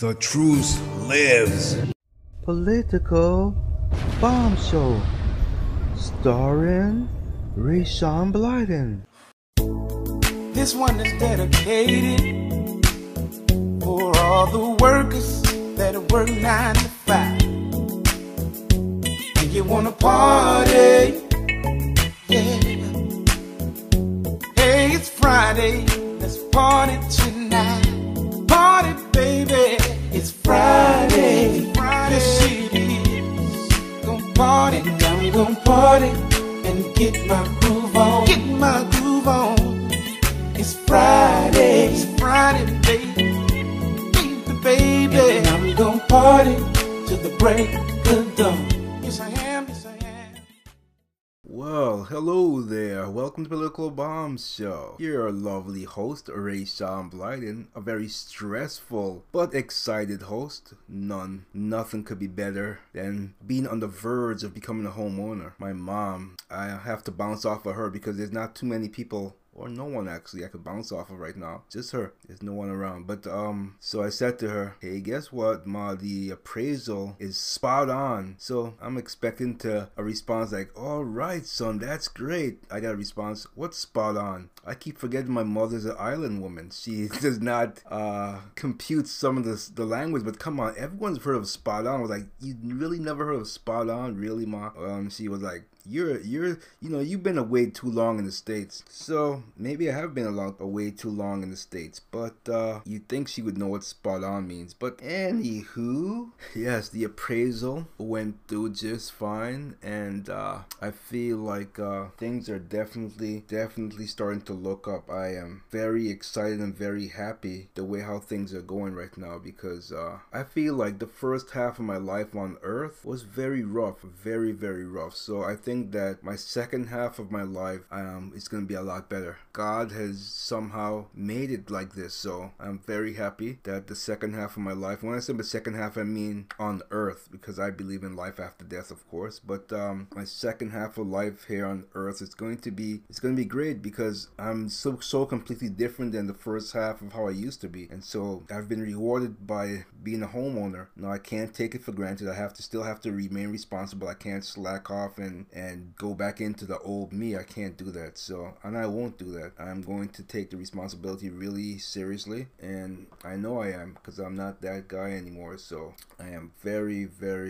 The truth lives. Political Bomb Show, starring Rayshawn Blyden. This one is dedicated for all the workers that work 9 to 5. And you wanna party, yeah. Hey, it's Friday, let's party tonight. Party, baby, it's Friday. Yes, it is. Gonna party, I'm gonna party and get my groove on. Get my groove on. It's Friday, baby, baby. And I'm gonna party till the break of dawn. Yes, I am, yes, I am. Well, hello there. Welcome to Political Bomb Show. Your lovely host, Rayshawn Blyden, a very stressful but excited host. Nothing could be better than being on the verge of becoming a homeowner. My mom, I have to bounce off of her because there's not too many people, or no one actually, I could bounce off of right now. Just her. There's no one around. But so I said to her, hey, guess what, Ma? The appraisal is spot on. So I'm expecting a response like, all right, son, that's great. I got a response, what's spot on? I keep forgetting my mother's an island woman. She does not compute some of the language, but come on, everyone's heard of spot on. I was like, you really never heard of spot on? Really, Ma? She was like, you've been away too long in the States. So maybe I have been away too long in the States, but you'd think she would know what spot on means. But anywho, yes, the appraisal went through just fine, and I feel like things are definitely starting to look up. I am very excited and very happy the way how things are going right now, because I feel like the first half of my life on Earth was very rough, very rough. So I think that my second half of my life is going to be a lot better. God has somehow made it like this, so I'm very happy that the second half of my life, when I say the second half, I mean on Earth, because I believe in life after death, of course, but my second half of life here on Earth is going to be great, because I'm so completely different than the first half of how I used to be. And so I've been rewarded by being a homeowner. Now I can't take it for granted. I still have to remain responsible. I can't slack off and go back into the old me. I can't do that. So, and I won't do that. I'm going to take the responsibility really seriously, and I know I am, because I'm not that guy anymore. So I am very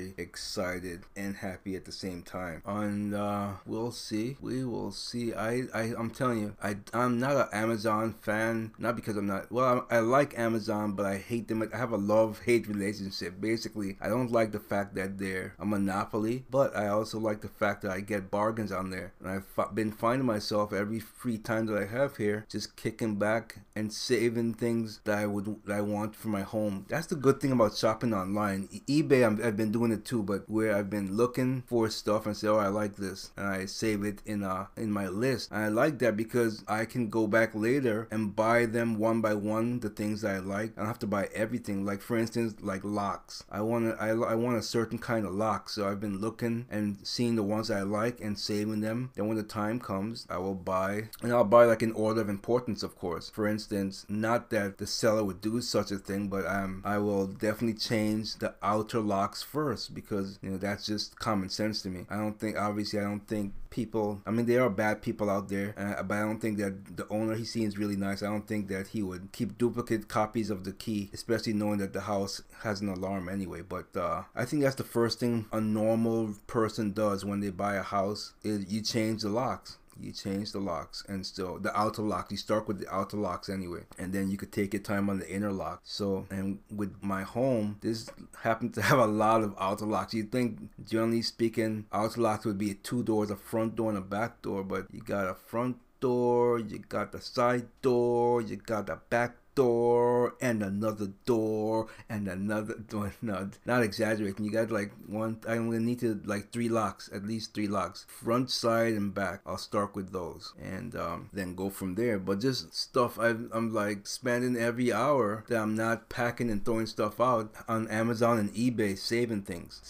excited and happy at the same time. And we'll see. We will see. I'm telling you, I'm not an Amazon fan. Not because I'm not. Well, I like Amazon, but I hate them. I have a love-hate relationship. Basically, I don't like the fact that they're a monopoly, but I also like the fact that I get bargains on there. And I've been finding myself every free time that I have here just kicking back and saving things that I want for my home. That's the good thing about shopping online. eBay, I've been doing it too, but where I've been looking for stuff and say, oh, I like this, and I save it in my list. And I like that because I can go back later and buy them one by one, the things that I like. I don't have to buy everything. Like for instance, like locks. I want a certain kind of lock, so I've been looking and seeing the ones that I like and saving them. Then when the time comes, I will buy, and I'll buy like in order of importance, of course. For instance, not that the seller would do such a thing, but I will definitely change the outer locks first, because that's just common sense to me. I don't think people, I mean, there are bad people out there, but I don't think that the owner, he seems really nice. I don't think that he would keep duplicate copies of the key, especially knowing that the house has an alarm anyway. But I think that's the first thing a normal person does when they buy a house, is you change the locks. You change the locks, and still the outer lock, you start with the outer locks anyway, and then you could take your time on the inner lock. So, and with my home, this happened to have a lot of outer locks. You'd think, generally speaking, outer locks would be 2 doors, a front door and a back door, but you got a front door, you got the side door, you got the back door, and another door, and another door. No, not exaggerating. You got like I'm gonna need to like 3 locks, at least 3 locks, front, side, and back. I'll start with those, and then go from there. But just stuff I'm like spending every hour that I'm not packing and throwing stuff out on Amazon and eBay, saving things.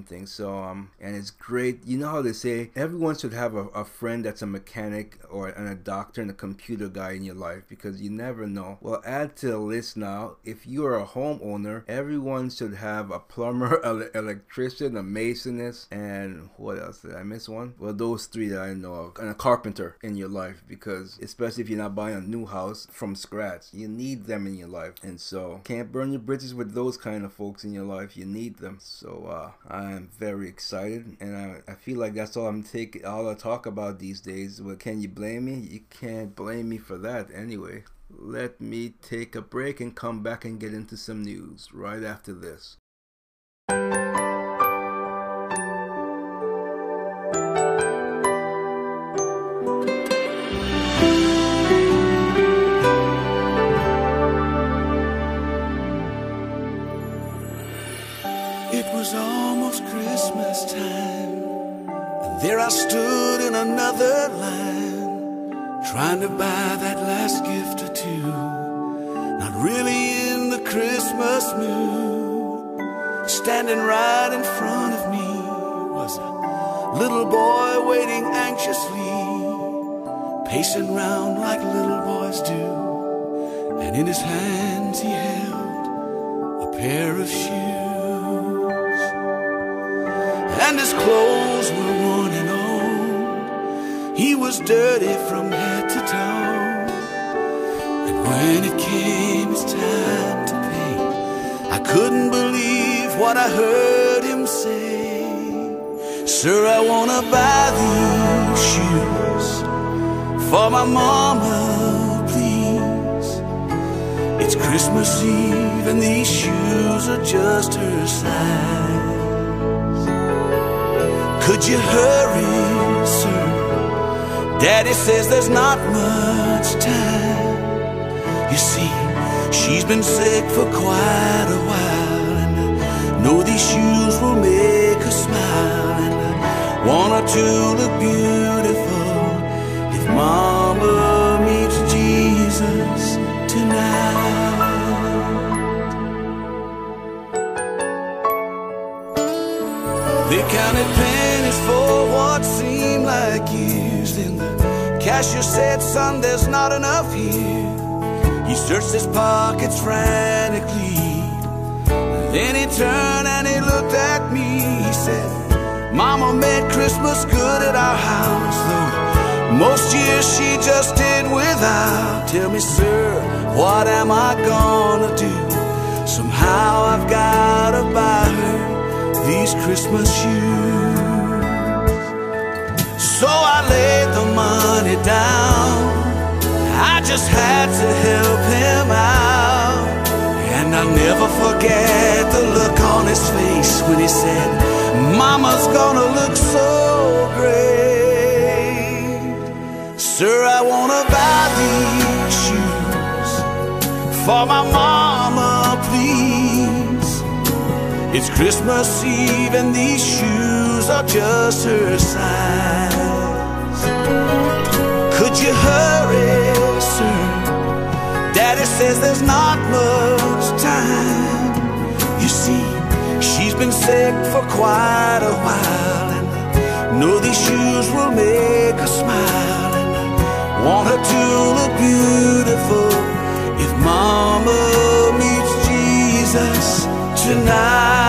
So and it's great. You know how they say everyone should have a friend that's a mechanic or a doctor and a computer guy in your life, because you never know. Well, add to the list now, if you are a homeowner, everyone should have a plumber, electrician, a masonist, and what else? Did I miss one? Well, those three that I know of, and a carpenter in your life, because especially if you're not buying a new house from scratch, you need them in your life. And so can't burn your bridges with those kind of folks in your life. You need them. So I am very excited, and I feel like that's all I talk about these days. Well, can you blame me? You can't blame me for that. Anyway, let me take a break and come back and get into some news right after this. It was almost Christmas time, and there I stood in another line, trying to buy that last gift or two, not really in the Christmas mood. Standing right in front of me was a little boy waiting anxiously, pacing round like little boys do, and in his hands he held a pair of shoes. And his clothes were worn and old, he was dirty from head to toe. And when it came his time to pay, I couldn't believe what I heard him say. Sir, I wanna buy these shoes for my mama, please. It's Christmas Eve and these shoes are just her size. Could you hurry, sir? Daddy says there's not much time. You see, she's been sick for quite a while, and I know these shoes will make her smile, and I want her to look beautiful if Mama meets Jesus tonight. They counted pennies for what seemed like years. Then the cashier said, son, there's not enough here. He searched his pockets frantically. Then he turned and he looked at me. He said, Mama made Christmas good at our house, though most years she just did without. Tell me, sir, what am I gonna do? Somehow I've gotta buy her these Christmas shoes. So I laid the money down, I just had to help him out. And I'll never forget the look on his face when he said, Mama's gonna look so great. Sir, I wanna buy these shoes for my mama, please. It's Christmas Eve and these shoes are just her size. Could you hurry, sir? Daddy says there's not much time. You see, she's been sick for quite a while, and I know these shoes will make her smile, and I want her to look beautiful if Mama meets Jesus tonight.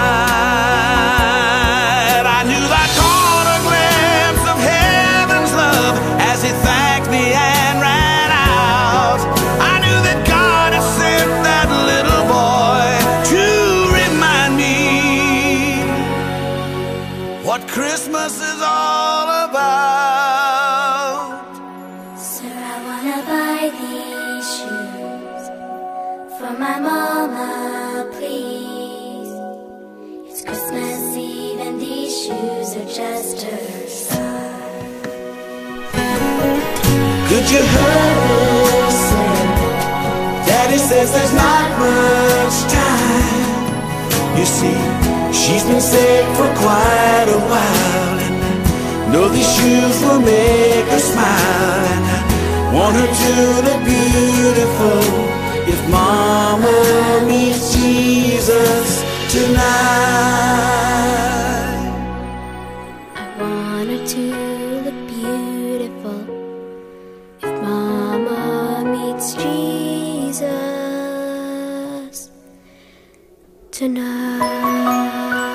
I knew I caught a glimpse of heaven's love as he thanked me and ran out. I knew that God had sent that little boy to remind me what Christmas is all about. Sir, I wanna buy these shoes for my mama, please. Christmas Eve and these shoes are just her size. Could you hurry, sir? Daddy says there's not much time. You see, she's been sick for quite a while, and I know these shoes will make her smile, and I want her to look beautiful if Mama meets Jesus tonight. I want her to look beautiful if Mama meets Jesus tonight.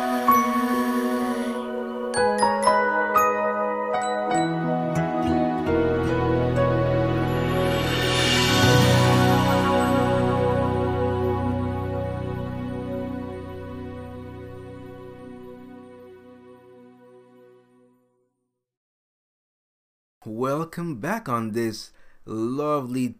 Welcome back on this lovely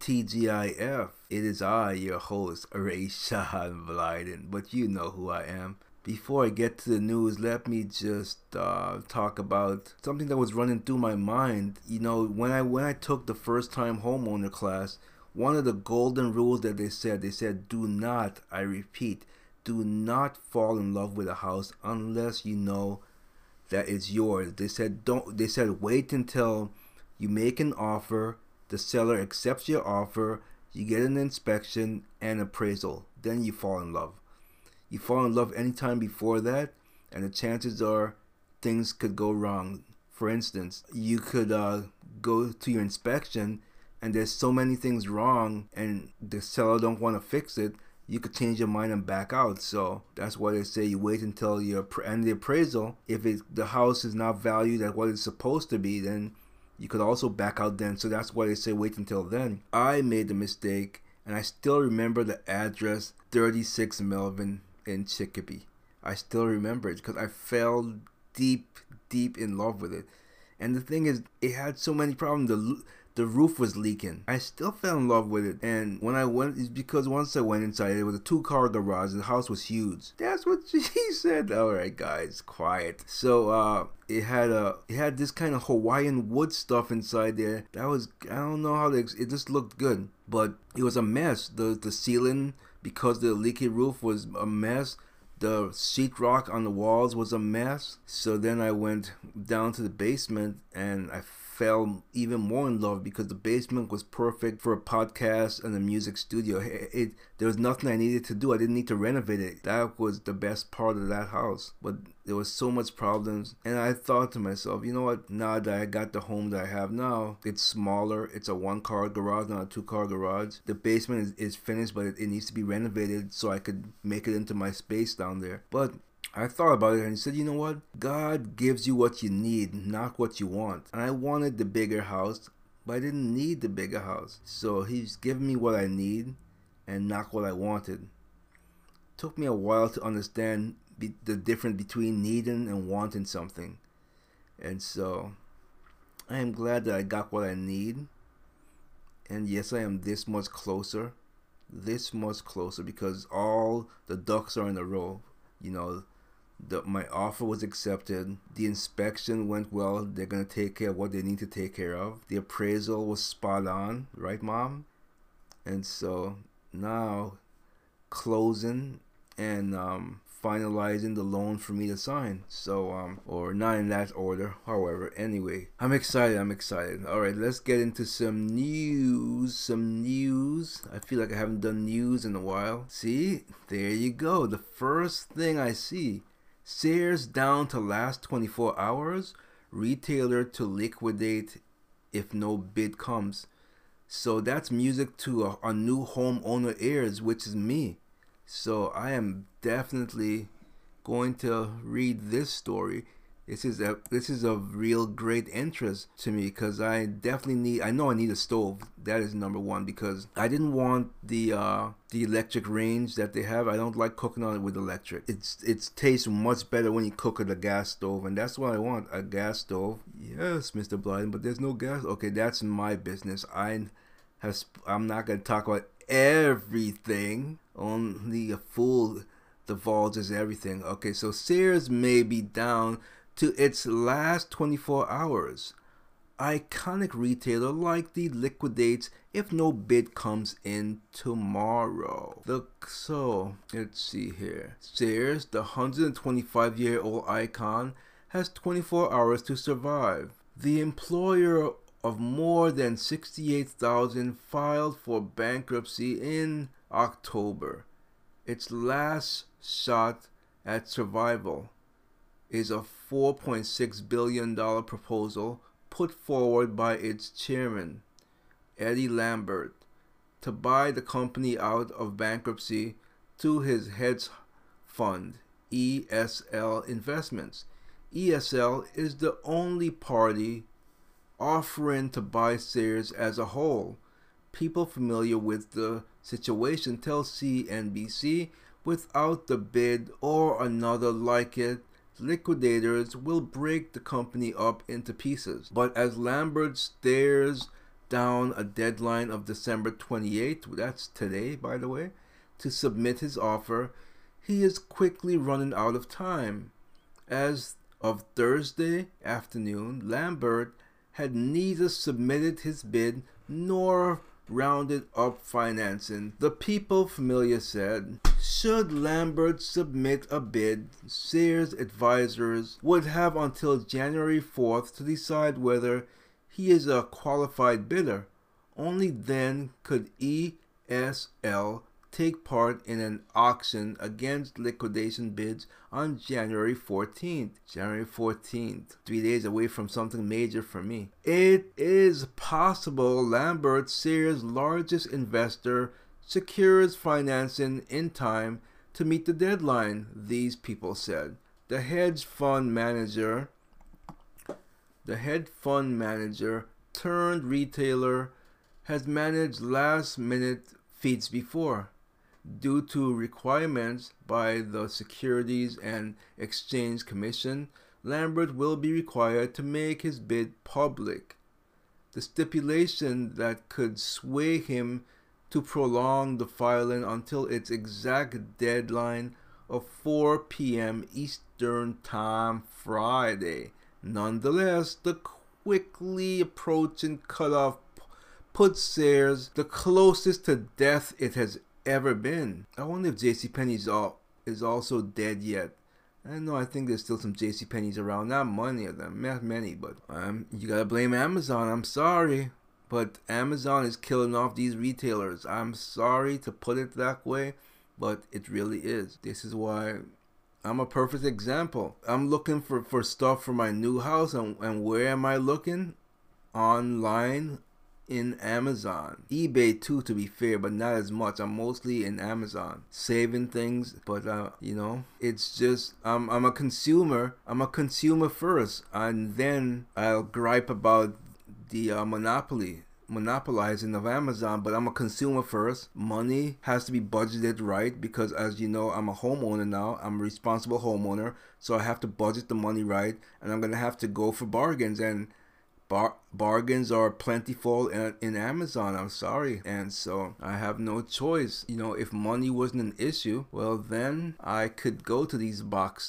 TGIF. It is I, your host, Rayshawn Blyden, but you know who I am. Before I get to the news, let me just talk about something that was running through my mind. You know, when I took the first time homeowner class, one of the golden rules that they said, do not, I repeat, do not fall in love with a house unless you know that it's yours. They said wait until you make an offer, the seller accepts your offer, you get an inspection and appraisal, then you fall in love. You fall in love anytime before that, and the chances are things could go wrong. For instance, you could go to your inspection and there's so many things wrong and the seller don't want to fix it, you could change your mind and back out. So that's why they say you wait until your and the appraisal. If the house is not valued at what it's supposed to be, then you could also back out then. So that's why they say wait until then. I made the mistake, and I still remember the address, 36 Melvin in Chicopee. I still remember it because I fell deep in love with it. And the thing is, it had so many problems. The roof was leaking. I still fell in love with it. And when I went, it's because once I went inside, it was a 2-car garage. And the house was huge. That's what she said. All right, guys, quiet. So it had this kind of Hawaiian wood stuff inside there. That was, I don't know how it just looked good, but it was a mess. The ceiling, because the leaky roof, was a mess. The sheetrock on the walls was a mess. So then I went down to the basement and I fell even more in love because the basement was perfect for a podcast and a music studio. There was nothing I needed to do. I didn't need to renovate it. That was the best part of that house. But there was so much problems, and I thought to myself, you know what, now that I got the home that I have now, it's smaller. It's a 1-car garage, not a 2-car garage. The basement is finished, but it needs to be renovated so I could make it into my space down there. But I thought about it and said, you know what? God gives you what you need, not what you want. And I wanted the bigger house, but I didn't need the bigger house. So he's given me what I need and not what I wanted. It took me a while to understand the difference between needing and wanting something. And so I am glad that I got what I need. And yes, I am this much closer because all the ducks are in a row. You know, my offer was accepted. The inspection went well. They're going to take care of what they need to take care of. The appraisal was spot on, right, Mom? And so now closing and finalizing the loan for me to sign. So or not in that order, however. Anyway, I'm excited. All right, let's get into some news. I feel like I haven't done news in a while. See, there you go. The first thing I see: Sears down to last 24 hours, retailer to liquidate if no bid comes. So that's music to a new homeowner ears, which is me. So I am definitely going to read this story. This is of real great interest to me because I know I need a stove. That is number one, because I didn't want the electric range that they have. I don't like cooking on it with electric. It tastes much better when you cook with a gas stove, and that's what I want, a gas stove. Yes, Mr. Blyden, but there's no gas. Okay, that's my business. I'm not gonna talk about everything. Only a fool divulges everything. Okay, so Sears may be down to its last 24 hours. Iconic retailer likely liquidates if no bid comes in tomorrow. So let's see here. Sears, the 125-year-old icon, has 24 hours to survive. The employer of more than 68,000 filed for bankruptcy in October. Its last shot at survival is a $4.6 billion proposal put forward by its chairman, Eddie Lambert, to buy the company out of bankruptcy to his fund, ESL Investments. ESL is the only party offering to buy Sears as a whole. People familiar with the situation tell CNBC without the bid or another like it, liquidators will break the company up into pieces. But as Lambert stares down a deadline of December 28th, that's today by the way, to submit his offer, he is quickly running out of time. As of Thursday afternoon, Lambert had neither submitted his bid nor rounded up financing. The People familiar said, should Lambert submit a bid, Sears advisors would have until January 4th to decide whether he is a qualified bidder. Only then could ESL take part in an auction against liquidation bids on January 14th. January 14th, 3 days away from something major for me. It is possible Lambert, Sears' largest investor, secures financing in time to meet the deadline, these people said. The hedge fund manager turned retailer has managed last-minute feats before. Due to requirements by the Securities and Exchange Commission, Lambert will be required to make his bid public. The stipulation that could sway him to prolong the filing until its exact deadline of 4 p.m. Eastern Time Friday. Nonetheless, the quickly approaching cutoff puts Sears the closest to death it has ever been. I wonder if JCPenney is also dead yet. I think there's still some JCPenney's around. Not many of them, not many, but you gotta blame Amazon. I'm sorry, but Amazon is killing off these retailers. I'm sorry to put it that way, but it really is. This is why I'm a perfect example. I'm looking for stuff for my new house, and where am I looking? Online. In Amazon, eBay too, to be fair, but not as much. I'm mostly in Amazon saving things, but it's just I'm a consumer. I'm a consumer first, and then I'll gripe about the monopolizing of Amazon, but I'm a consumer first. Money has to be budgeted right, because as you know, I'm a homeowner now. I'm a responsible homeowner, so I have to budget the money right, and I'm gonna have to go for bargains, and bargains are plentiful in Amazon. I'm sorry, and so I have no choice. If money wasn't an issue, well then I could go to these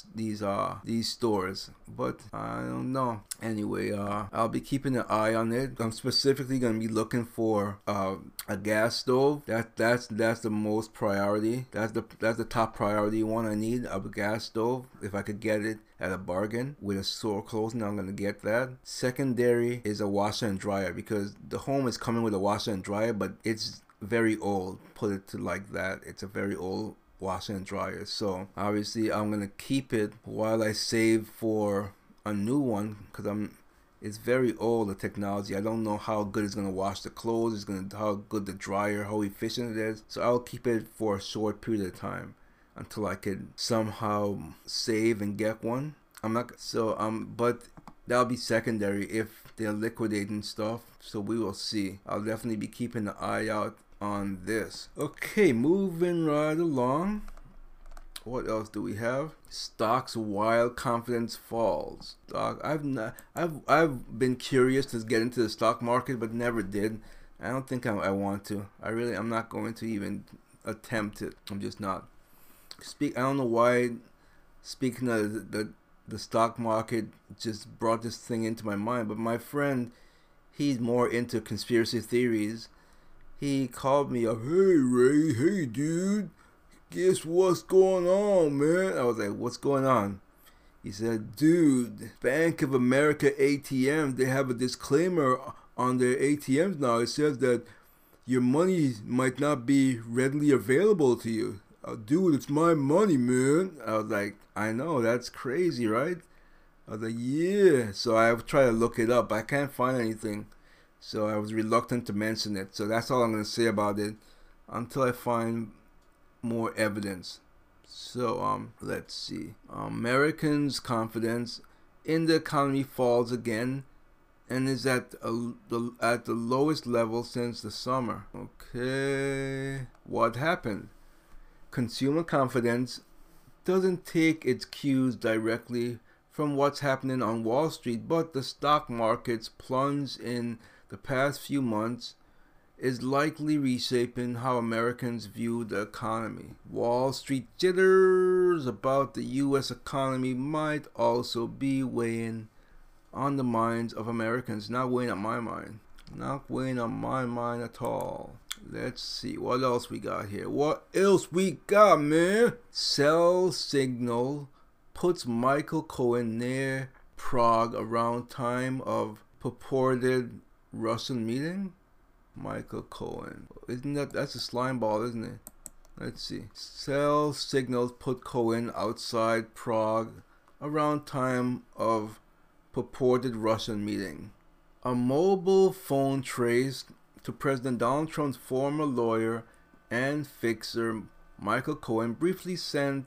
stores, but I don't know. Anyway, I'll be keeping an eye on it. I'm specifically gonna be looking for a gas stove. That's the most priority. That's the top priority one I need, a gas stove. If I could get it at a bargain with a store closing, I'm gonna get that. Secondary is a washer and dryer, because the home is coming with a washer and dryer, but it's very old. Put it to like that. It's a very old washer and dryer. So obviously I'm gonna keep it while I save for a new one, because it's very old, the technology. I don't know how good it's gonna wash the clothes. How good the dryer, how efficient it is. So I'll keep it for a short period of time until I can somehow save and get one. But that'll be secondary if they're liquidating stuff, so we will see. I'll definitely be keeping an eye out on this. Okay, moving right along. What else do we have? Stocks wild confidence falls. I've been curious to get into the stock market, but never did. I don't think I want to. I'm not going to even attempt it. I'm just not. I don't know why. Speaking of the stock market, just brought this thing into my mind. But my friend, he's more into conspiracy theories. He called me up. Hey Ray, hey dude, guess what's going on, man? I was like, what's going on? He said, dude, Bank of America ATM, they have a disclaimer on their ATMs now. It says that your money might not be readily available to you. Dude, it's my money, man. I was like, I know, that's crazy, right? I was like, yeah. So I tried to look it up. I can't find anything. So I was reluctant to mention it. So that's all I'm going to say about it until I find more evidence. So let's see. Americans' confidence in the economy falls again and is at the lowest level since the summer. Okay, what happened? Consumer confidence doesn't take its cues directly from what's happening on Wall Street, but the stock market's plunge in the past few months is likely reshaping how Americans view the economy. Wall Street jitters about the U.S. economy might also be weighing on the minds of Americans. Not weighing on my mind. Not weighing on my mind at all. Let's see, what else we got here? What else we got, man? Cell Signal puts Michael Cohen near Prague around time of purported Russian meeting. Michael Cohen. That's a slime ball, isn't it? Let's see. Cell signals put Cohen outside Prague around time of purported Russian meeting. A mobile phone traced to President Donald Trump's former lawyer and fixer Michael Cohen briefly sent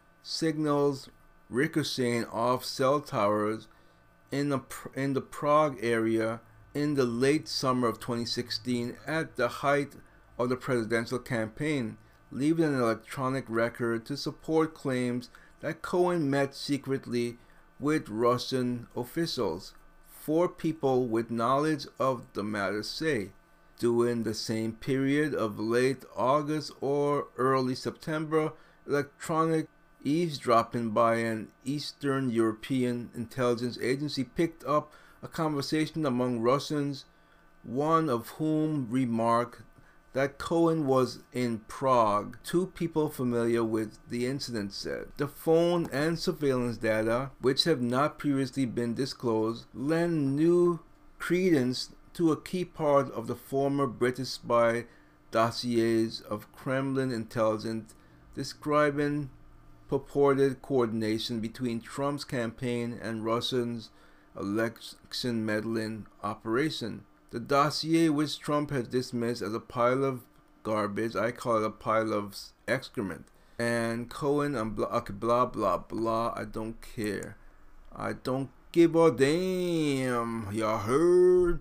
signals ricocheting off cell towers in the Prague area in the late summer of 2016 at the height of the presidential campaign, leaving an electronic record to support claims that Cohen met secretly with Russian officials. 4 people with knowledge of the matter say. During the same period of late August or early September, electronic eavesdropping by an Eastern European intelligence agency picked up a conversation among Russians, one of whom remarked that Cohen was in Prague. 2 people familiar with the incident said. The phone and surveillance data, which have not previously been disclosed, lend new credence to a key part of the former British spy dossiers of Kremlin intelligence describing purported coordination between Trump's campaign and Russia's election meddling operation. The dossier, which Trump has dismissed as a pile of garbage, I call it a pile of excrement. And Cohen and blah blah blah, I don't care. I don't give a damn. Y'all heard?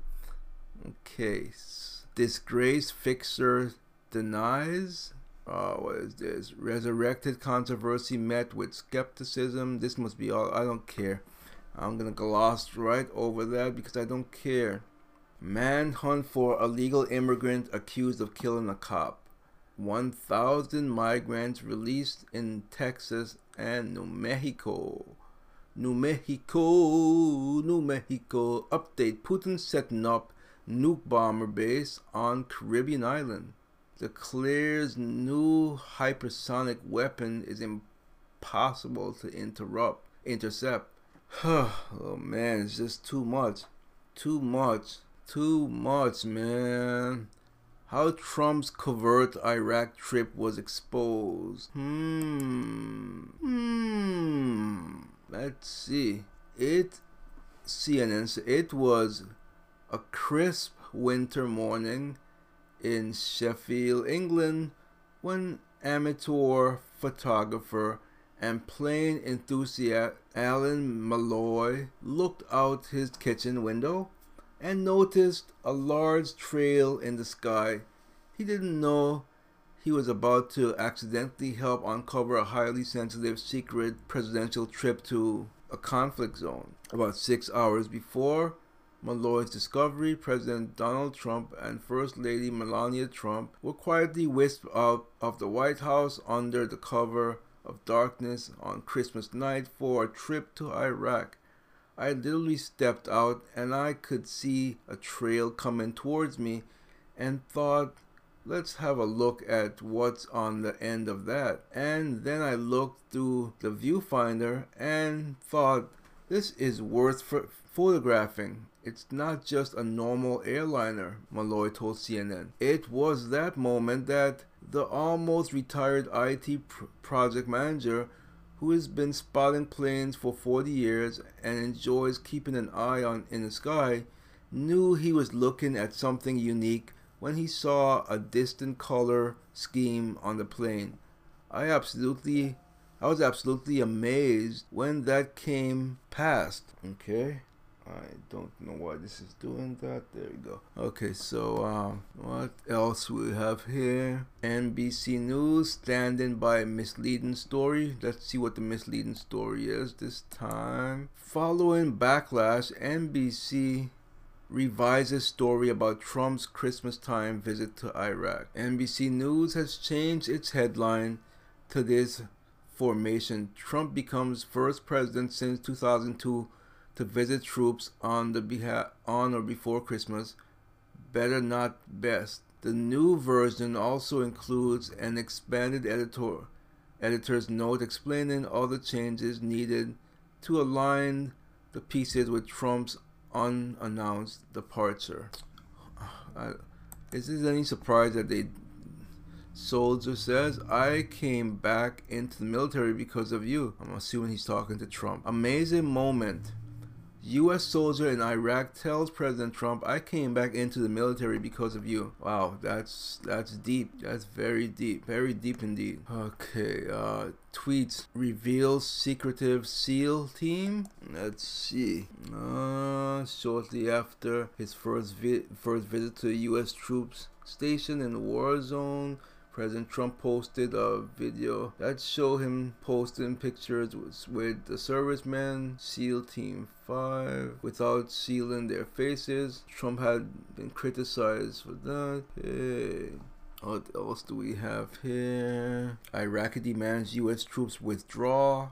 Okay. Disgraced fixer denies. What is this? Resurrected controversy met with skepticism. This must be all. I don't care. I'm gonna gloss right over that because I don't care. Manhunt for illegal immigrant accused of killing a cop. 1,000 migrants released in Texas and New Mexico. New Mexico. Update: Putin setting up nuke bomber base on Caribbean island. Declares new hypersonic weapon is impossible to intercept. Oh man, it's just too much, man. How Trump's covert Iraq trip was exposed. Let's see. CNN said it was a crisp winter morning in Sheffield, England, when amateur photographer and plane enthusiast Alan Malloy looked out his kitchen window and noticed a large trail in the sky. He didn't know he was about to accidentally help uncover a highly sensitive secret presidential trip to a conflict zone. About 6 hours before Malloy's discovery, President Donald Trump and First Lady Melania Trump were quietly whisked out of the White House under the cover of darkness on Christmas night for a trip to Iraq. I literally stepped out and I could see a trail coming towards me and thought, let's have a look at what's on the end of that. And then I looked through the viewfinder and thought, this is worth photographing. It's not just a normal airliner, Malloy told CNN. It was that moment that the almost retired IT project manager, who has been spotting planes for 40 years and enjoys keeping an eye in the sky, knew he was looking at something unique when he saw a distant color scheme on the plane. I absolutely I was absolutely amazed when that came past. Okay. I don't know why this is doing that. There we go. Okay, so what else we have here? NBC News standing by a misleading story. Let's see what the misleading story is this time. Following backlash, NBC revises story about Trump's Christmas time visit to Iraq. NBC News has changed its headline to this formation. Trump becomes first president since 2002 to visit troops on or before Christmas. Better not best. The new version also includes an expanded editor's note explaining all the changes needed to align the pieces with Trump's unannounced departure. Is this any surprise that soldier says, "I came back into the military because of you"? I'm assuming he's talking to Trump. Amazing moment. U.S. soldier in Iraq tells President Trump, "I came back into the military because of you." Wow, that's deep. That's very deep indeed. Okay, tweets reveals secretive SEAL team. Let's see. Shortly after his first visit to a U.S. troops station in the war zone, President Trump posted a video that showed him posting pictures with the servicemen, SEAL Team 5, without sealing their faces. Trump had been criticized for that. Hey. What else do we have here? Iraqi demands U.S. troops withdraw.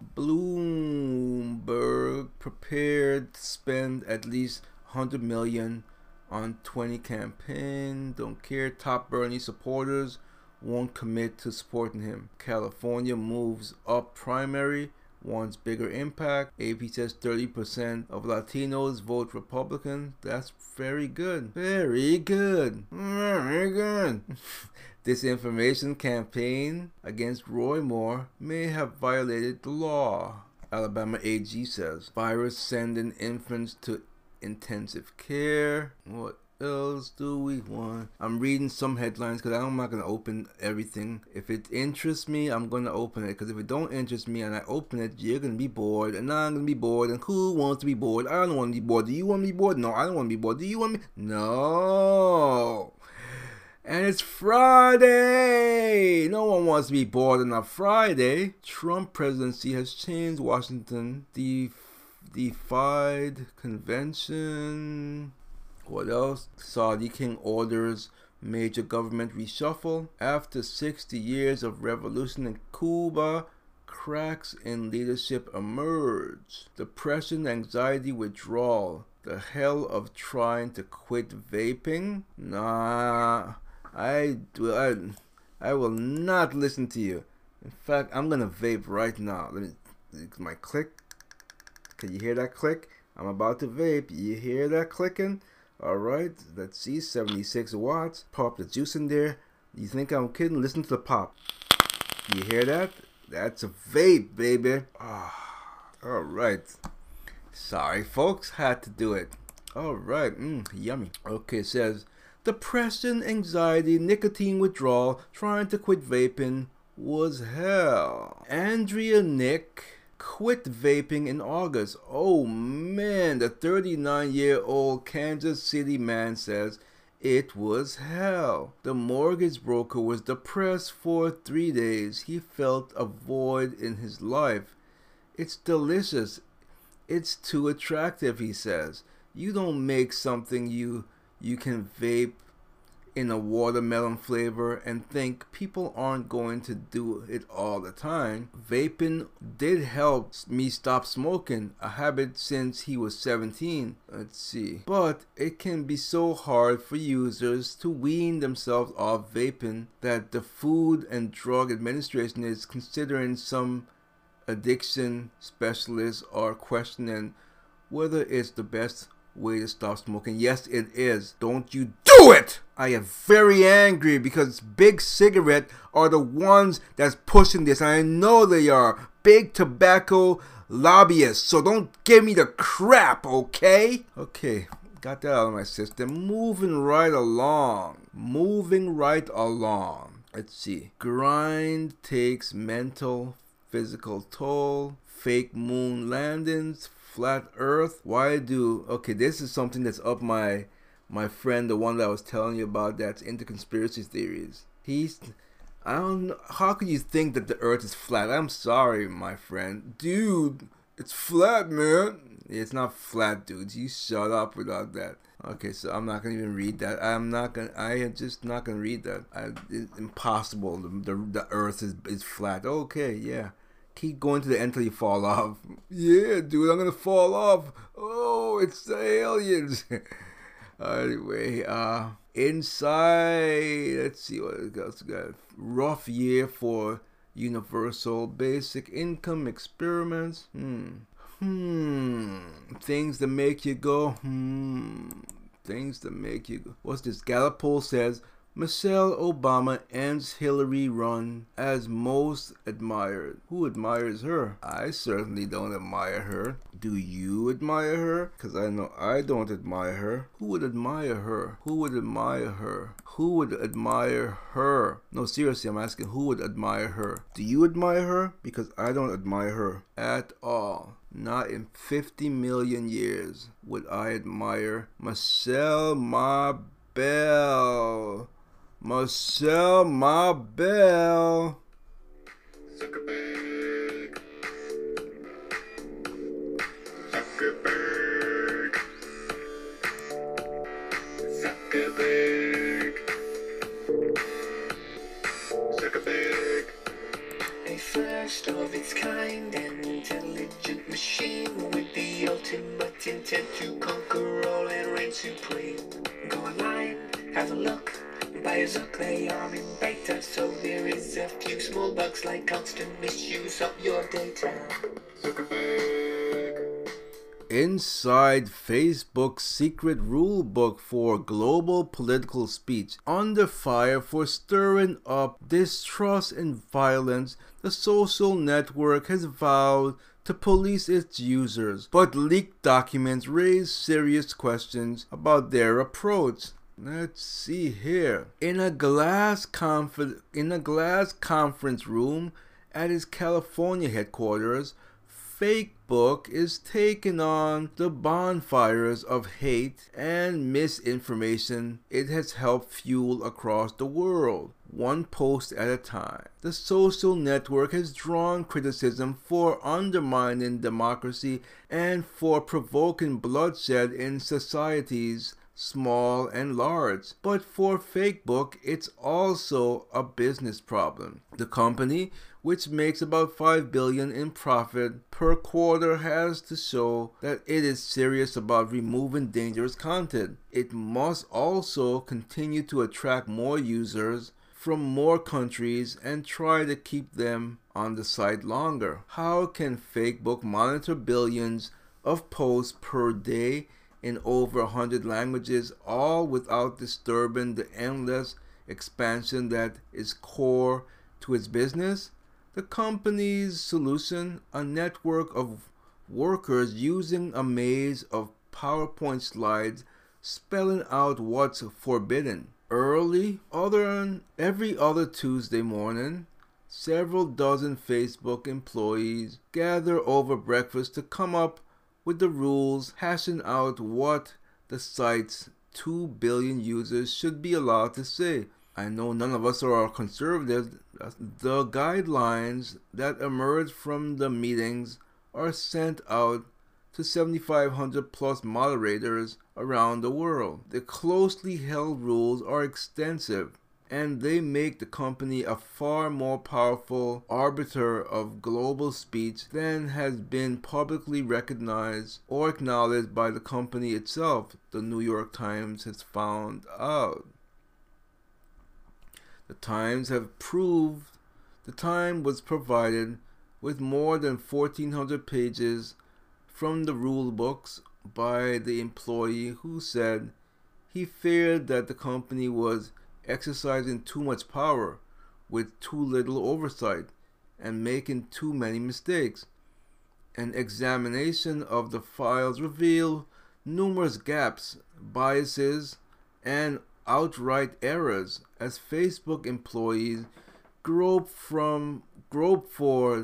Bloomberg prepared to spend at least $100 million on 20 campaign. Don't care. Top Bernie supporters won't commit to supporting him. California moves up primary, wants bigger impact. AP says 30% of Latinos vote Republican. That's very good. Very good. Very good. Disinformation campaign against Roy Moore may have violated the law. Alabama AG says virus sending infants to intensive care. What else do we want? I'm reading some headlines because I'm not going to open everything. If it interests me, I'm going to open it, because if it don't interest me and I open it, you're going to be bored, and I'm going to be bored, and who wants to be bored? I don't want to be bored. Do you want to be bored? No, I don't want to be bored. Do you want me? No. And it's Friday. No one wants to be bored on a Friday. Trump presidency has changed Washington. Defied convention. What else? Saudi king orders major government reshuffle. After 60 years of revolution in Cuba, cracks in leadership emerge. Depression, anxiety, withdrawal. The hell of trying to quit vaping? Nah, I will not listen to you. In fact, I'm gonna vape right now. Let me, my click. Can you hear that click? I'm about to vape. You hear that clicking? Alright, let's see, 76 watts. Pop the juice in there. You think I'm kidding? Listen to the pop. You hear that? That's a vape, baby. Alright. Sorry, folks. Had to do it. Alright, yummy. Okay, it says, depression, anxiety, nicotine withdrawal, trying to quit vaping was hell. Andrea Nick quit vaping in August. Oh man, the 39-year-old Kansas City man says it was hell. The mortgage broker was depressed for 3 days. He felt a void in his life. It's delicious. It's too attractive, he says. You don't make something you can vape in a watermelon flavor and think people aren't going to do it all the time. Vaping did help me stop smoking, a habit since he was 17. Let's see. But it can be so hard for users to wean themselves off vaping that the Food and Drug Administration is considering. Some addiction specialists are questioning whether it's the best way to stop smoking. Yes, it is. Don't you do it! I am very angry because Big Cigarette are the ones that's pushing this. I know they are. Big tobacco lobbyists. So don't give me the crap, okay? Okay, got that out of my system. Moving right along. Let's see. Grind takes mental, physical toll, fake moon landings, flat earth. Okay, this is something that's up my friend, the one that I was telling you about, that's into conspiracy theories. I don't know, how could you think that the earth is flat? I'm sorry, my friend. Dude, it's flat, man. It's not flat, dudes. You shut up without that. Okay, so I'm not gonna even read that. I am just not gonna read that. It's impossible. The earth is flat. Okay, yeah. Keep going to the end till you fall off. Yeah, dude, I'm gonna fall off. Oh, it's the aliens. Anyway, inside, let's see what else we got. Rough year for universal basic income experiments. Things that make you go, Things that make you go. What's this? Gallup poll says Michelle Obama ends Hillary run as most admired. Who admires her? I certainly don't admire her. Do you admire her? Because I know I don't admire her. Who would admire her? Who would admire her? Who would admire her? No, seriously, I'm asking, who would admire her? Do you admire her? Because I don't admire her at all. Not in 50 million years would I admire Michelle Mabel. Michelle Mabel. Zuckerberg. Zuckerberg. Zuckerberg. Zuckerberg. A first of its kind and intelligent machine with the ultimate intent to conquer all and reign supreme. Go online, have a look. By a Zuck, they are in beta, so there is a few small bugs like constant misuse of your data. Zuckerberg. Inside Facebook's secret rule book for global political speech. Under fire for stirring up distrust and violence, the social network has vowed to police its users, but leaked documents raise serious questions about their approach. Let's see here. In a glass conference room at its California headquarters, Facebook is taking on the bonfires of hate and misinformation it has helped fuel across the world, one post at a time. The social network has drawn criticism for undermining democracy and for provoking bloodshed in societies small and large. But for Facebook, it's also a business problem. The company, which makes about $5 billion in profit per quarter, has to show that it is serious about removing dangerous content. It must also continue to attract more users from more countries and try to keep them on the site longer. How can Facebook monitor billions of posts per day in over 100 languages, all without disturbing the endless expansion that is core to its business? The company's solution, a network of workers using a maze of PowerPoint slides spelling out what's forbidden. Every other Tuesday morning, several dozen Facebook employees gather over breakfast to come up with the rules, hashing out what the site's 2 billion users should be allowed to say. I know none of us are conservatives. The guidelines that emerge from the meetings are sent out to 7,500 plus moderators around the world. The closely held rules are extensive, and they make the company a far more powerful arbiter of global speech than has been publicly recognized or acknowledged by the company itself, the New York Times has found out. The Times was provided with more than 1,400 pages from the rule books by the employee who said he feared that the company was exercising too much power with too little oversight and making too many mistakes. An examination of the files revealed numerous gaps, biases, and outright errors as Facebook employees grope for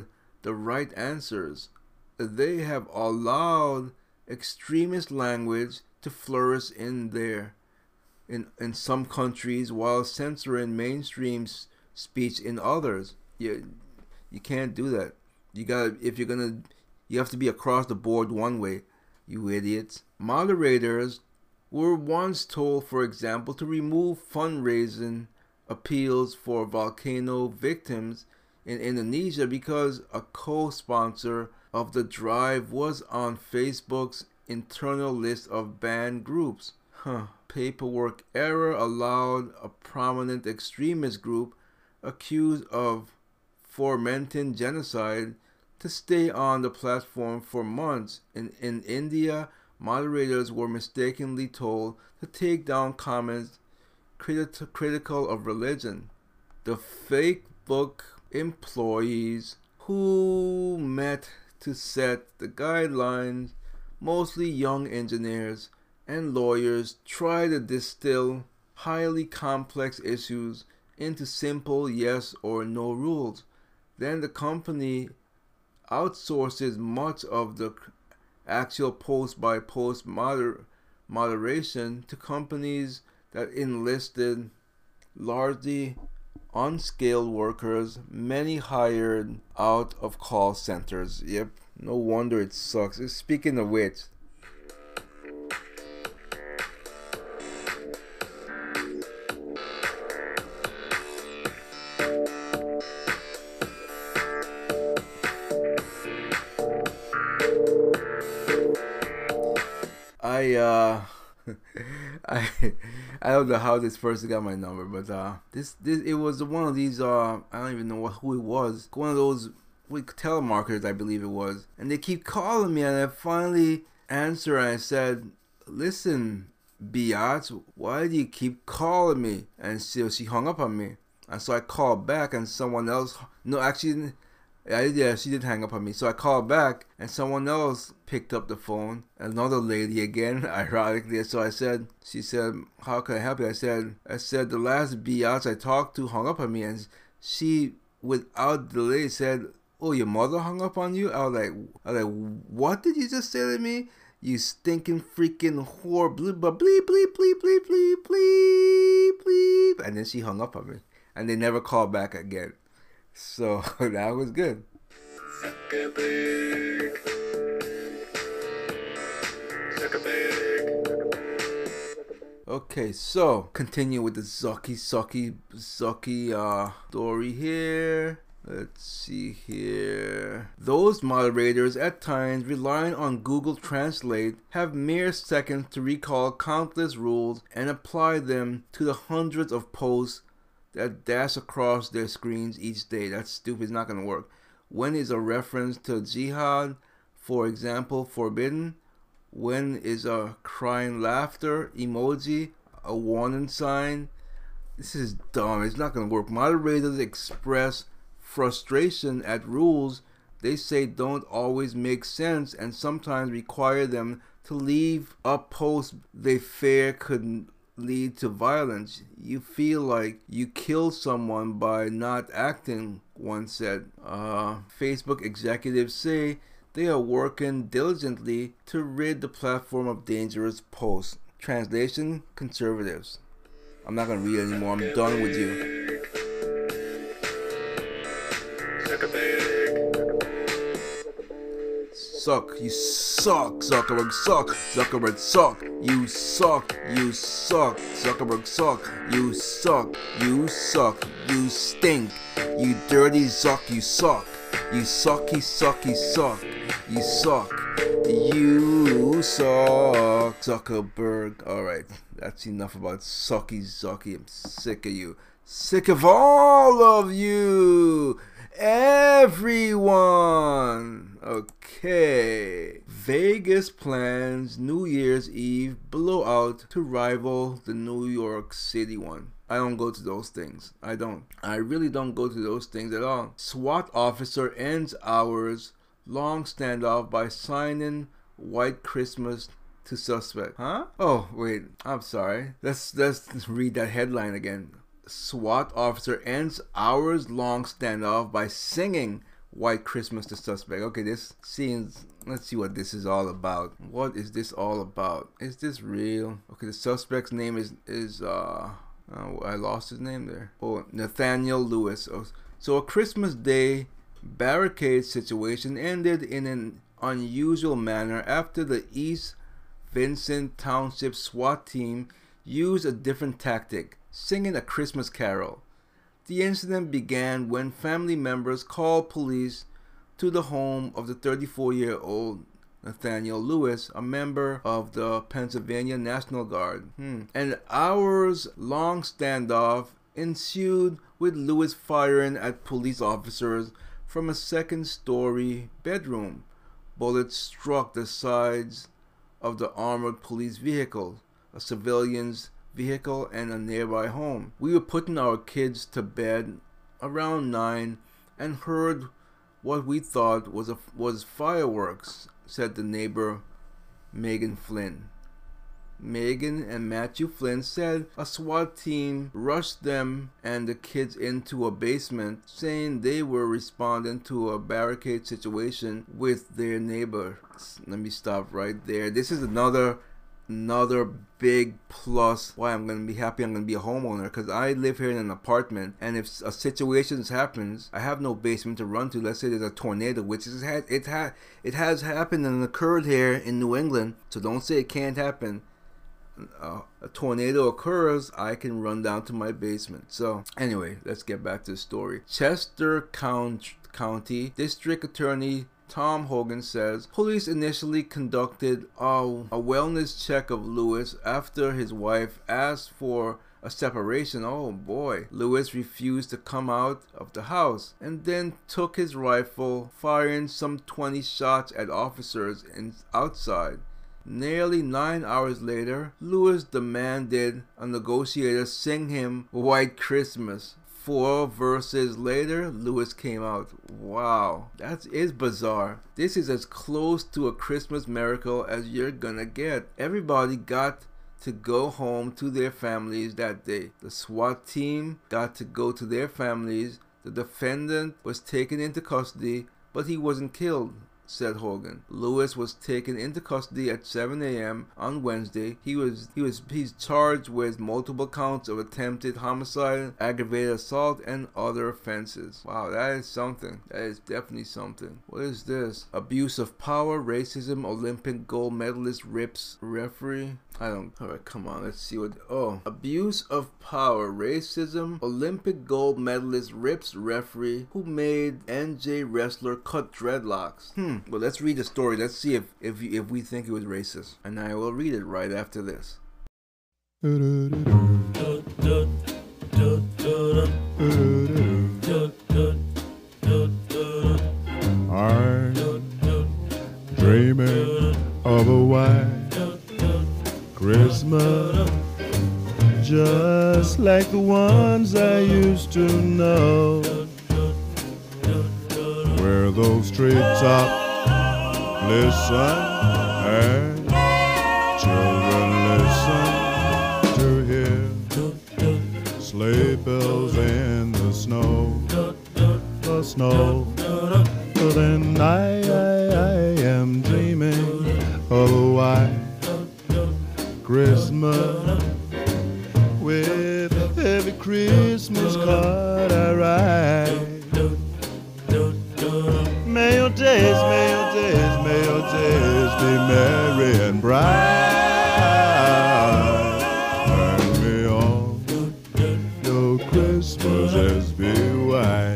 the right answers. They have allowed extremist language to flourish in some countries while censoring mainstream speech in others. You can't do that. You have to be across the board one way, you idiots. Moderators were once told, for example, to remove fundraising appeals for volcano victims in Indonesia because a co-sponsor of the drive was on Facebook's internal list of banned groups. Paperwork error allowed a prominent extremist group accused of fomenting genocide to stay on the platform for months. In India, moderators were mistakenly told to take down comments critical of religion. The Facebook employees who met to set the guidelines, mostly young engineers and lawyers, try to distill highly complex issues into simple yes or no rules. Then the company outsources much of the actual post-by-post moderation to companies that enlisted largely unskilled workers, many hired out of call centers. Yep, no wonder it sucks. Speaking of which, I don't know how this person got my number, but this it was one of these I don't even know who it was. One of those telemarketers, I believe it was, and they keep calling me, and I finally answer and I said, "Listen, biatch, why do you keep calling me?" And so she hung up on me, and so I called back, and someone else. No, actually. Yeah, she did hang up on me. So I called back, and someone else picked up the phone. Another lady again, ironically. So she said, "How can I help you?" I said, "The last biatch I talked to hung up on me," and she, without delay, said, "Oh, your mother hung up on you?" I was like, "What did you just say to me? You stinking freaking whore! Bleep, bleep, bleep, bleep, bleep, bleep, bleep, bleep." And then she hung up on me, and they never called back again. So that was good. Zuckerberg. Okay, so continue with the Zucky story here. Let's see here. Those moderators, at times relying on Google Translate, have mere seconds to recall countless rules and apply them to the hundreds of posts that dash across their screens each day. That's stupid. It's not going to work. When is a reference to jihad, for example, forbidden? When is a crying laughter emoji a warning sign? This is dumb. It's not going to work. Moderators express frustration at rules they say don't always make sense and sometimes require them to leave a post they fear could lead to violence. You feel like you killed someone by not acting, one said. Facebook executives say they are working diligently to rid the platform of dangerous posts. Translation: conservatives. I'm not gonna read it anymore. I'm done with you. Suck. You suck. Zuckerberg suck. Zuckerberg suck. You suck. You suck. Zuckerberg suck. You suck. You suck. You stink. You dirty Zuck. You suck. You sucky sucky suck. You suck. You suck. Zuckerberg. Alright. That's enough about sucky Zucky. I'm sick of you. Sick of all of you. Everyone. Okay. Vegas plans New Year's Eve blowout to rival the New York City one. I don't go to those things. I really don't go to those things at all. SWAT officer ends hours long standoff by signing White Christmas to suspect. Huh? Oh, wait. I'm sorry. Let's read that headline again. SWAT officer ends hours long standoff by singing White Christmas the suspect. Okay, this seems, let's see what this is all about. What is this all about? Is this real? Okay, the suspect's name is I lost his name there. Oh, Nathaniel Lewis. So a Christmas Day barricade situation ended in an unusual manner after the East Vincent Township SWAT team used a different tactic, singing a Christmas carol. The incident began when family members called police to the home of the 34-year-old Nathaniel Lewis, a member of the Pennsylvania National Guard. An hours-long standoff ensued with Lewis firing at police officers from a second-story bedroom. Bullets struck the sides of the armored police vehicle, a civilian's vehicle, and a nearby home. We were putting our kids to bed around 9 and heard what we thought was fireworks, said the neighbor Megan Flynn. Megan and Matthew Flynn said a SWAT team rushed them and the kids into a basement, saying they were responding to a barricade situation with their neighbor. Let me stop right there. This is another big plus why I'm going to be happy I'm going to be a homeowner, because I live here in an apartment, and if a situation happens, I have no basement to run to. Let's say there's a tornado, which it has happened and occurred here in New England, so don't say it can't happen. A tornado occurs, I can run down to my basement. So anyway, let's get back to the story. Chester County District Attorney Tom Hogan says police initially conducted a wellness check of Lewis after his wife asked for a separation. Oh boy. Lewis refused to come out of the house and then took his rifle, firing some 20 shots at officers outside. Nearly 9 hours later, Lewis demanded a negotiator sing him White Christmas. 4 verses later, Lewis came out. Wow, that is bizarre. This is as close to a Christmas miracle as you're gonna get. Everybody got to go home to their families that day. The SWAT team got to go to their families. The defendant was taken into custody, but he wasn't killed, said Hogan. Lewis was taken into custody at 7 a.m. on Wednesday. He's charged with multiple counts of attempted homicide, aggravated assault, and other offenses. Wow, that is something. That is definitely something. What is this? Abuse of power, racism, Olympic gold medalist rips referee. Alright, come on, let's see what. Oh, abuse of power, racism, Olympic gold medalist rips referee who made NJ wrestler cut dreadlocks. Well, let's read the story. Let's see if we think it was racist. And I will read it right after this. I'm dreaming of a white Christmas, just like the ones I used to know, where those treetops listen and children listen to hear sleigh bells in the snow. But then I am dreaming of a white Christmas, with every Christmas card I write. May your days be merry and bright, and may all your Christmases be white.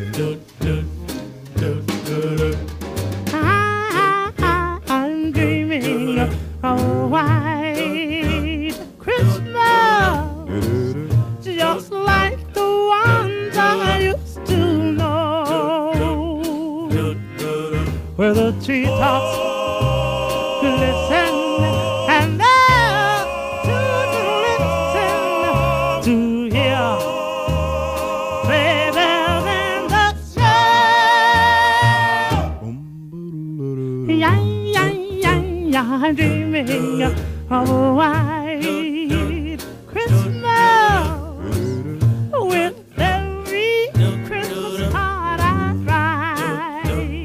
I'm dreaming of a white Christmas, just like the ones I used to know, where the treetops listen and the children listen to hear sleigh bells in the snow. I'm dreaming of a white Christmas, with every Christmas card I write.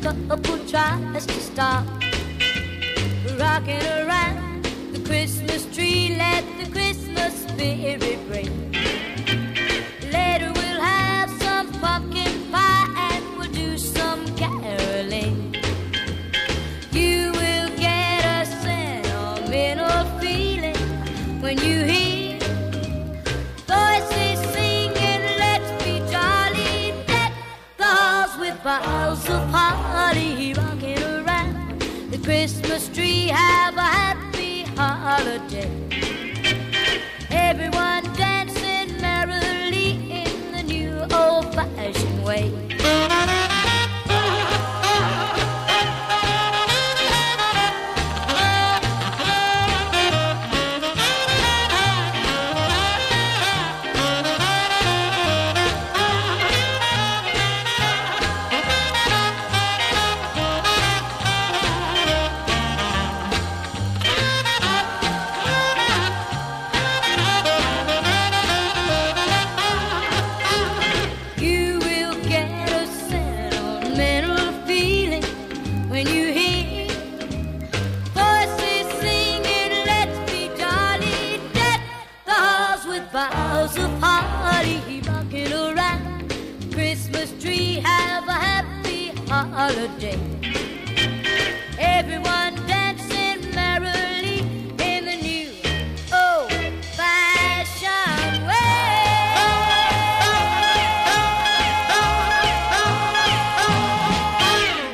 couple tries to stop rocking around the Christmas tree. Let the Christmas spirit ring. Later we'll have some pumpkin pie and we'll do some caroling. You will get a sentimental feeling when you hear voices singing, let's be jolly. Deck the halls with boughs of holly, rocking around the Christmas tree. Have a happy holiday. Everyone dancing merrily in the new old-fashioned way. You will get a sentimental feeling when you hear voices singing, let's be jolly. Deck the halls with boughs of holly, rocking around the Christmas tree. Have a happy holiday. Everyone dancing merrily in the new old-fashioned way.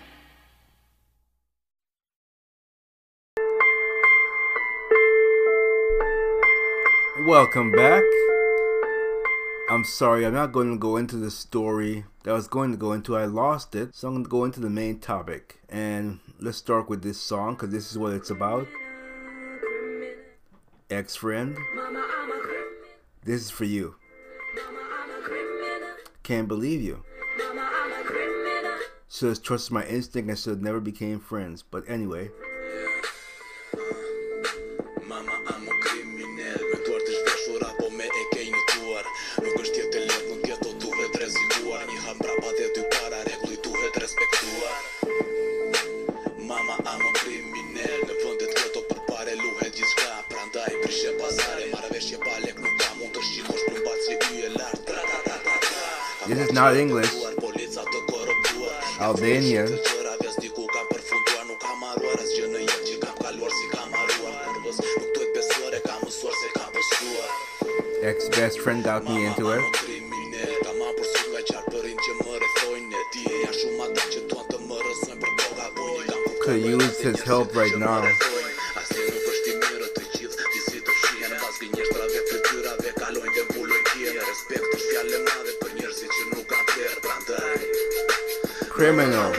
Welcome back. I'm sorry, I'm not going to go into the story that I was going to go into. I lost it, so I'm going to go into the main topic. And let's start with this song, because this is what it's about. Ex-friend, this is for you. Can't believe you. Should have trusted my instinct and should have never became friends. But anyway. Mama, I'm a kriminell, me duar të zhveshura, po me e kej në tuar. Nuk është jetë e letë, nuk jetë o duhet reziguar. Një ham brapa dhe dy para, regluj duhet respektuar. Mama, I'm a kriminell, në vëndet këto për pare luhet gjithka. Prandaj prishe pazare, marrëveshje pa lek nuk ka mund të shikosh plumbat si yje lart. This is not English. Albanian. Ex-best friend got me into it. Could use his help right now. Criminals.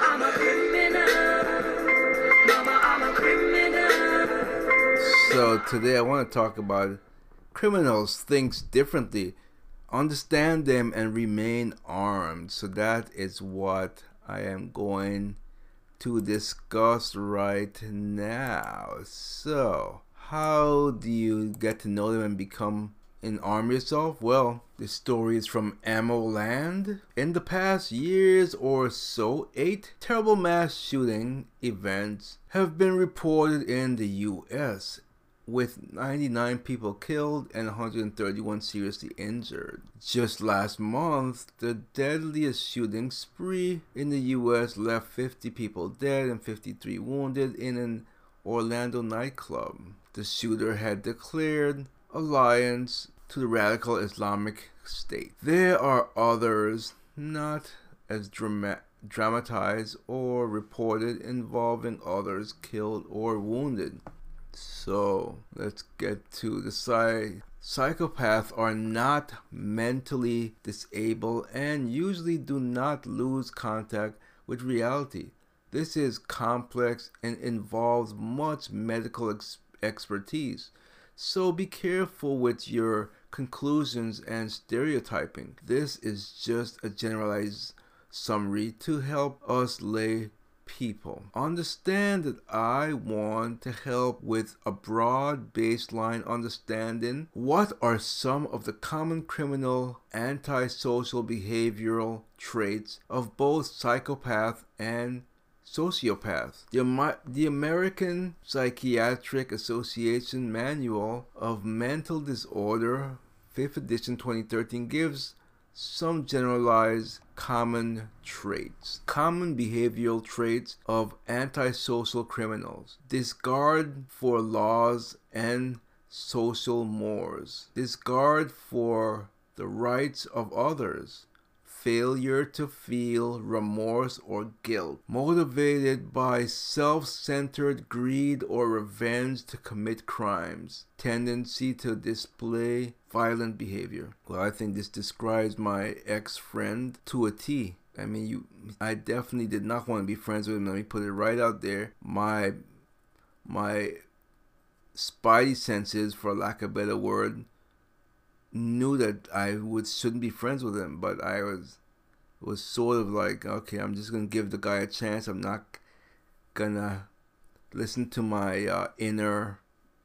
So today I want to talk about criminals thinks differently, understand them and remain armed. So that is what I am going to discuss right now. So how do you get to know them and become and arm yourself? Well, this story is from Ammo Land. In the past years or so, 8 terrible mass shooting events have been reported in the US, with 99 people killed and 131 seriously injured. Just last month, the deadliest shooting spree in the US left 50 people dead and 53 wounded in an Orlando nightclub. The shooter had declared alliance to the radical Islamic State. There are others not as dramatized or reported involving others killed or wounded. So let's get to the side. Psychopaths are not mentally disabled and usually do not lose contact with reality. This is complex and involves much medical expertise. So be careful with your conclusions and stereotyping. This is just a generalized summary to help us lay people. Understand that I want to help with a broad baseline understanding. What are some of the common criminal, antisocial behavioral traits of both psychopath and sociopath? The American Psychiatric Association Manual of Mental Disorder, 5th edition 2013, gives some generalized common traits. Common behavioral traits of antisocial criminals: disregard for laws and social mores, disregard for the rights of others, failure to feel remorse or guilt, motivated by self-centered greed or revenge to commit crimes, tendency to display violent behavior. Well, I think this describes my ex-friend to a T. I mean, I definitely did not want to be friends with him. Let me put it right out there. My spidey senses, for lack of a better word, knew that I shouldn't be friends with him, but I was sort of like, okay, I'm just gonna give the guy a chance. I'm not gonna listen to my inner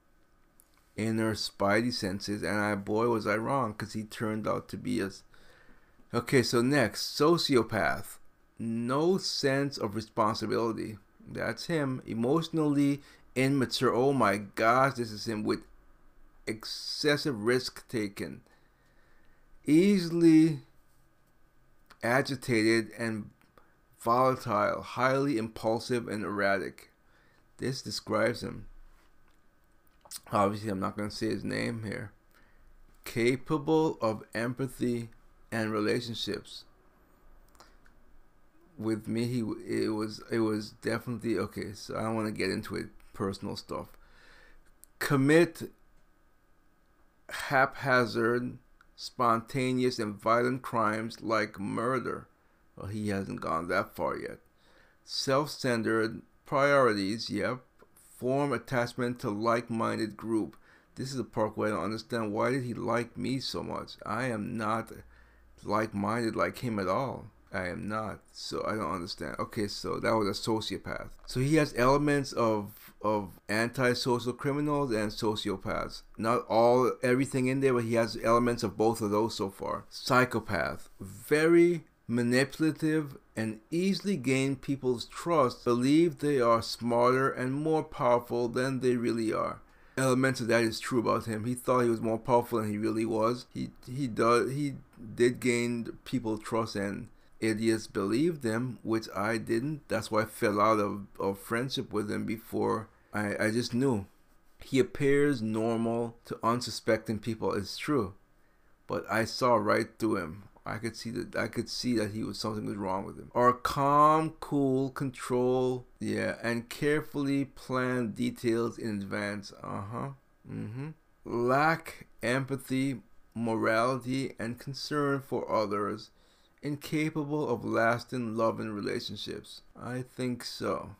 spidey senses, and boy was I wrong, because he turned out to be okay. So next, sociopath. No sense of responsibility. That's him. Emotionally immature. Oh my gosh, this is him, with excessive risk taken, easily agitated and volatile, highly impulsive and erratic. This describes him. Obviously, I'm not going to say his name here. Capable of empathy and relationships. With me, it was definitely okay. So I don't want to get into it, personal stuff. Commit haphazard, spontaneous, and violent crimes like murder. Well, he hasn't gone that far yet. Self-centered priorities, yep. Form attachment to like-minded group. This is the part where I don't understand. Why did he like me so much? I am not like-minded like him at all. I am not. So I don't understand. Okay, so that was a sociopath. So he has elements of antisocial criminals and sociopaths. Not everything in there, but he has elements of both of those so far. Psychopath. Very manipulative and easily gain people's trust, believe they are smarter and more powerful than they really are. Elements of that is true about him. He thought he was more powerful than he really was. He did gain people's trust, and idiots believed him, which I didn't. That's why I fell out of friendship with him before. I just knew. He appears normal to unsuspecting people. It's true, but I saw right through him. I could see that something was wrong with him. Are calm, cool, control, and carefully planned details in advance. Lack empathy, morality, and concern for others. Incapable of lasting love and relationships. I think so.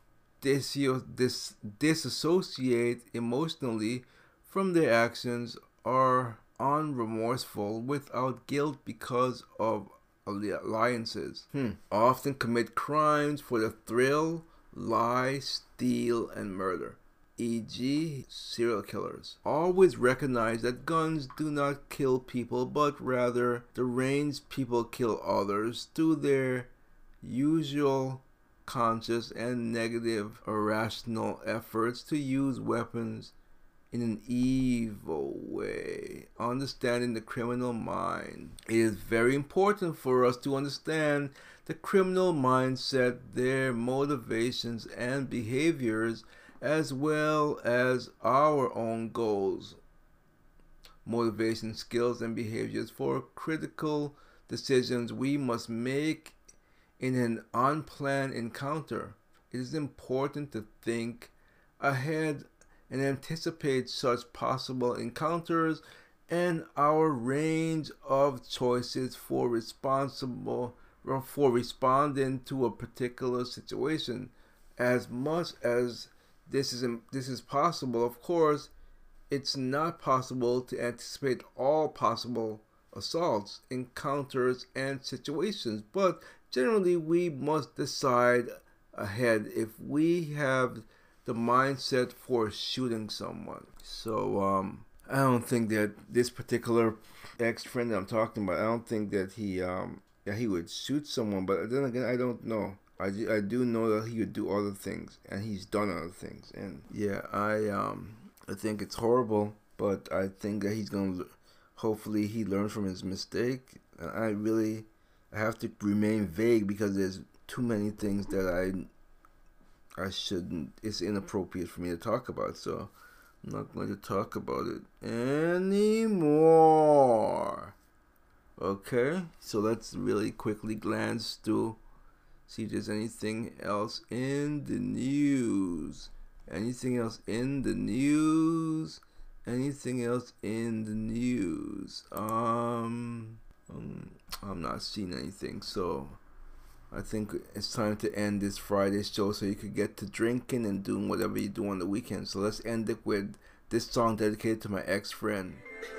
Disassociate emotionally from their actions, are unremorseful, without guilt because of alliances. Often commit crimes for the thrill, lie, steal, and murder. E.g., serial killers. Always recognize that guns do not kill people, but rather deranged people kill others through their usual conscious and negative irrational efforts to use weapons in an evil way. Understanding the criminal mind. It is very important for us to understand the criminal mindset, their motivations and behaviors, as well as our own goals, motivation, skills, and behaviors for critical decisions we must make in an unplanned encounter. It is important to think ahead and anticipate such possible encounters and our range of choices for responding to a particular situation. As much as this is possible, of course, it's not possible to anticipate all possible assaults, encounters, and situations, but generally we must decide ahead if we have the mindset for shooting someone. So I don't think that this particular ex-friend that I'm talking about, I don't think that he would shoot someone, but then again, I don't know. I do know that he would do other things, and he's done other things, and yeah, I think it's horrible, but I think that he's gonna, hopefully he learns from his mistake. And I have to remain vague because there's too many things that I shouldn't, it's inappropriate for me to talk about, so I'm not going to talk about it anymore. Okay, so let's really quickly glance through, see if there's anything else in the news. Anything else in the news? Anything else in the news? I'm not seeing anything, so I think it's time to end this Friday show so you could get to drinking and doing whatever you do on the weekend. So let's end it with this song dedicated to my ex-friend.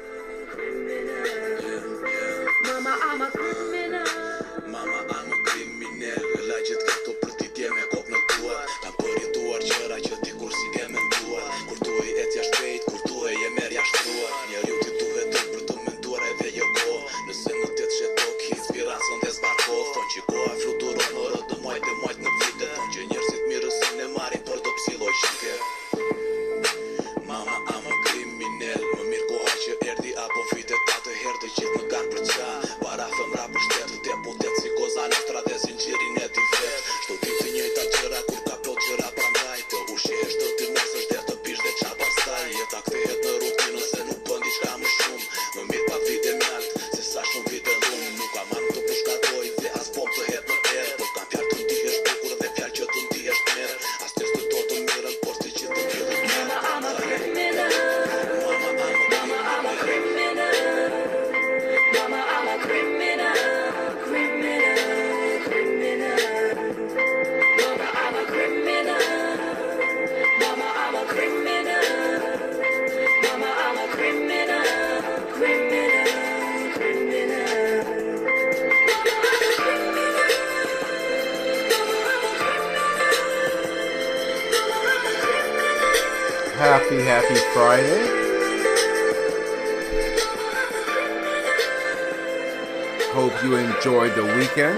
Mama, I'm a criminal. Mama, I'm a criminal. La gjithë këto për t'i dje me kop në tuar. Ta përjetuar qëra që ti kur si ke menduar. Kur tu e et ja shpejt, kur tu e je merr jashtruar. Njeriu ti duhet të për të menduar edhe jo ko. Nëse në të shetok inspiracion dhe zbarko. Thon që koha fluturon më rë të majt në vite. Thon që njerëzit mirësin e marin për do psi logjike. Mama, I'm a criminal. Më mirë koha që erdi apo vitet atë herë të gjithë më kanë për qa. Para femra për shtetë, deputet si koza nostra dhe zinxhirin e ti vet. Shto ti të njëjta gjëra kur ka plot gjëra prandaj. Të ushihesh të ti mosësh dhe të pish dhe qa pastaj. Jeta kthehet në rutinë se nuk bën diçka më shumë. Më mirë pak vite mjalt, se sa shumë vite lumë. Nuk kam marrë të përshkatoj dhe as bom të het në erë. Por kam fjalë të ndihesh bukur dhe fjalë që të ndihesh merë. As të do të mirën, por të që të tjilë merë. I'm a criminal. Mama, I'm a criminal. Mama, I'm a criminal. Criminal. Mama, I'm a criminal. Mama, I'm a criminal. Mama, I'm a criminal. Criminal. Happy Friday. Hope you enjoyed the weekend.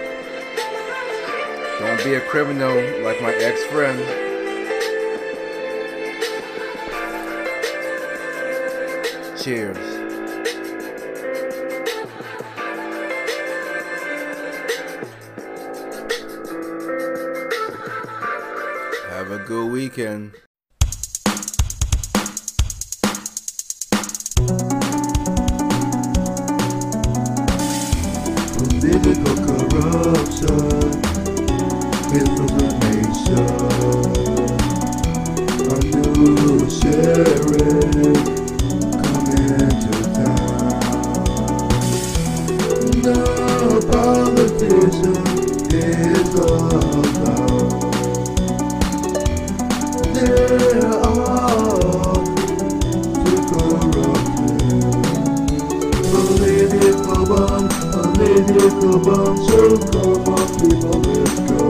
Don't be a criminal like my ex-friend. Cheers. Have a good weekend. Political corruption, misinformation. A new sheriff coming to town. No politician is allowed. They're all too corrupted. Political bomb, so come on people, let's go.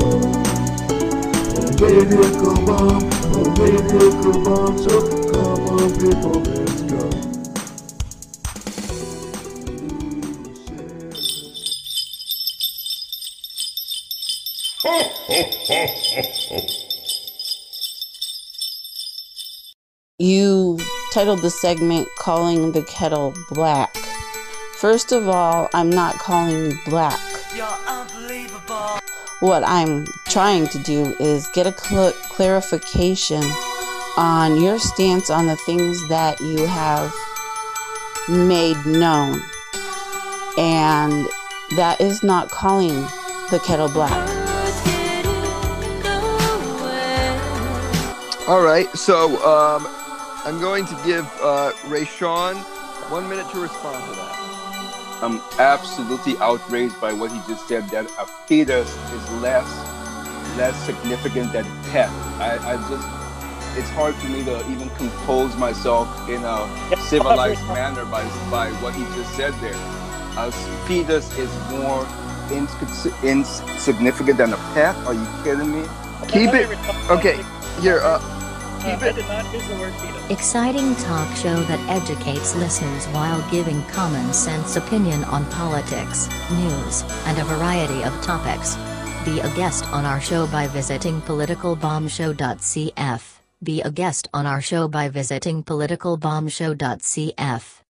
Political bomb, so come on people, let's go. You titled the segment Calling the Kettle Black. First of all, I'm not calling you black. You're unbelievable. What I'm trying to do is get a clarification on your stance on the things that you have made known. And that is not calling the kettle black. All right, so I'm going to give Rayshawn 1 minute to respond to that. I'm absolutely outraged by what he just said, that a fetus is less significant than a pet. It's hard for me to even compose myself in a civilized manner by what he just said there. A fetus is more insignificant than a pet? Are you kidding me? Keep it. Okay, here. I did not use the word fetus. Exciting talk show that educates listeners while giving common sense opinion on politics, news, and a variety of topics. Be a guest on our show by visiting politicalbombshow.cf. Be a guest on our show by visiting politicalbombshow.cf.